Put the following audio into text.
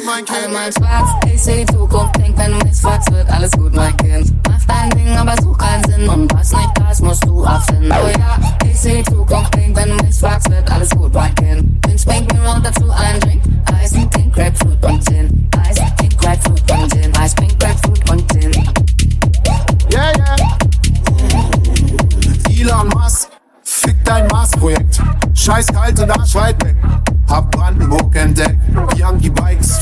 mein Kind. Einmal schwarz, ich seh die Zukunft, denk, wenn du mich fragst, wird alles gut, mein Kind. Mach dein Ding, aber such keinen Sinn und was nicht da ist, musst du abfinden. Oh ja, ich seh die Zukunft, denk, wenn du mich fragst, wird alles gut, mein Kind. Bin Pink Mirror und dazu ein Drink, Eis, Pink, Grapefruit und Gin. Eis, Pink, Grapefruit und Gin. Eis, Pink, Grapefruit und Gin. Yeah, yeah. Elon Musk, fick dein Mars-Projekt. Scheiß kalt und Arsch weit weg. Hab Brandenburg entdeckt. Yankee Bikes,